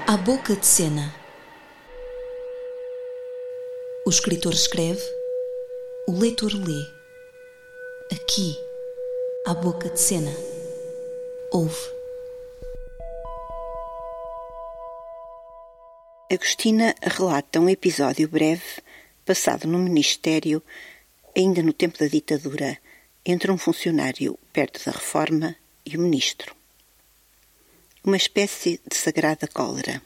À boca de cena. O escritor escreve, o leitor lê. Aqui, à boca de cena, ouve. Agostina relata um episódio breve, passado no Ministério, ainda no tempo da ditadura, entre um funcionário perto da Reforma e o ministro. Uma espécie de sagrada cólera.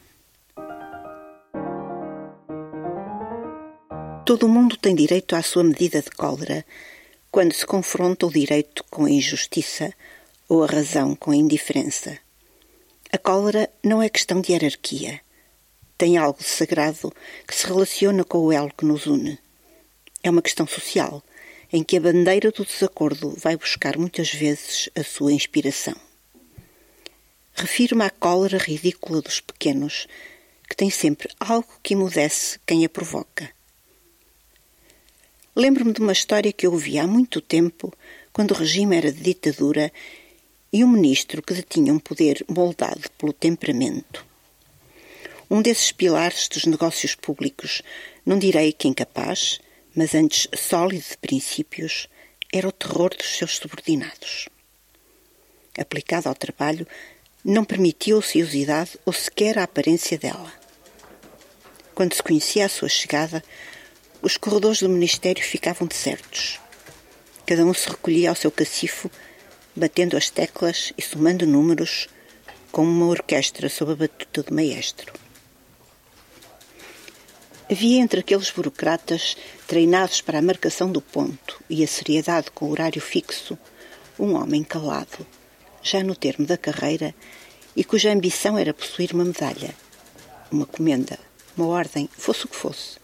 Todo o mundo tem direito à sua medida de cólera quando se confronta o direito com a injustiça ou a razão com a indiferença. A cólera não é questão de hierarquia. Tem algo de sagrado que se relaciona com o elo que nos une. É uma questão social, em que a bandeira do desacordo vai buscar muitas vezes a sua inspiração. Refiro-me à cólera ridícula dos pequenos, que tem sempre algo que emudece quem a provoca. Lembro-me de uma história que eu ouvi há muito tempo, quando o regime era de ditadura e um ministro que detinha um poder moldado pelo temperamento. Um desses pilares dos negócios públicos, não direi que incapaz, mas antes sólido de princípios, era o terror dos seus subordinados. Aplicado ao trabalho, não permitia a ociosidade ou sequer a aparência dela. Quando se conhecia a sua chegada, os corredores do Ministério ficavam desertos. Cada um se recolhia ao seu cacifo, batendo as teclas e somando números, como uma orquestra sob a batuta do maestro. Havia entre aqueles burocratas, treinados para a marcação do ponto e a seriedade com o horário fixo, um homem calado, já no termo da carreira, e cuja ambição era possuir uma medalha, uma comenda, uma ordem, fosse o que fosse.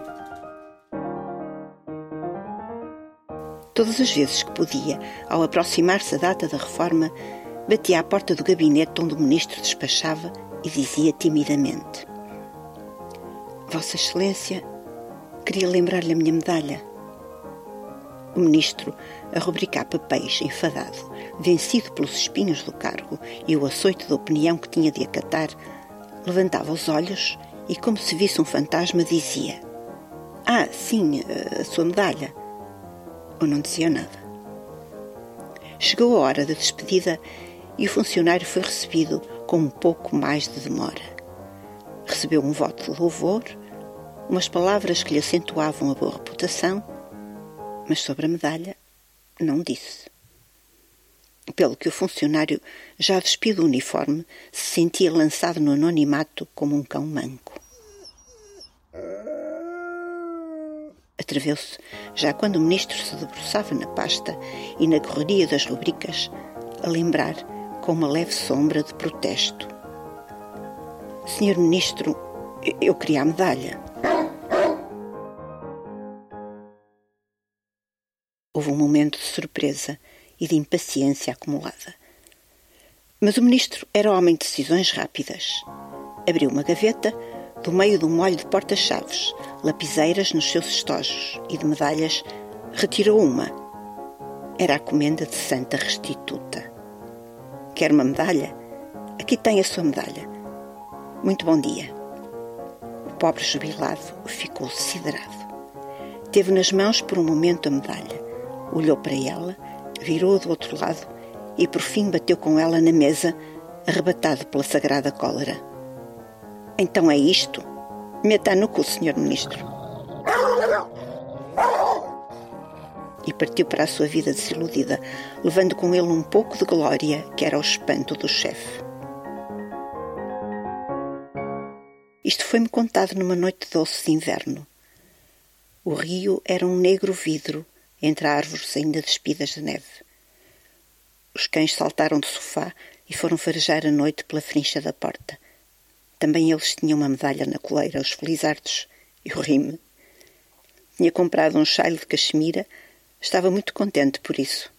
Todas as vezes que podia, ao aproximar-se a data da reforma, batia à porta do gabinete onde o ministro despachava e dizia timidamente: Vossa Excelência, queria lembrar-lhe a minha medalha. O ministro, a rubricar papéis, enfadado, vencido pelos espinhos do cargo e o açoite da opinião que tinha de acatar, levantava os olhos e, como se visse um fantasma, dizia: Ah, sim, a sua medalha. Ou não dizia nada. Chegou a hora da despedida e o funcionário foi recebido com um pouco mais de demora. Recebeu um voto de louvor, umas palavras que lhe acentuavam a boa reputação, mas sobre a medalha não disse. Pelo que o funcionário, já despido do uniforme, se sentia lançado no anonimato como um cão manco. Atreveu-se, já quando o ministro se debruçava na pasta e na correria das rubricas, a lembrar com uma leve sombra de protesto: Senhor Ministro, eu queria a medalha. Houve um momento de surpresa e de impaciência acumulada. Mas o ministro era homem de decisões rápidas. Abriu uma gaveta, do meio de um molho de porta-chaves, lapiseiras nos seus estojos, e de medalhas retirou uma. Era a comenda de Santa Restituta. Quer uma medalha? Aqui tem a sua medalha. Muito bom dia. O pobre jubilado ficou siderado. Teve nas mãos por um momento a medalha. Olhou para ela, virou do outro lado e por fim bateu com ela na mesa, arrebatado pela sagrada cólera. Então é isto? Meta no cu, Sr. Ministro. E partiu para a sua vida desiludida, levando com ele um pouco de glória que era o espanto do chefe. Isto foi-me contado numa noite doce de inverno. O rio era um negro vidro entre árvores ainda despidas de neve. Os cães saltaram do sofá e foram farejar a noite pela frincha da porta. Também eles tinham uma medalha na coleira, os felizardos. Eu ri-me. Tinha comprado um chale de caxemira, estava muito contente por isso.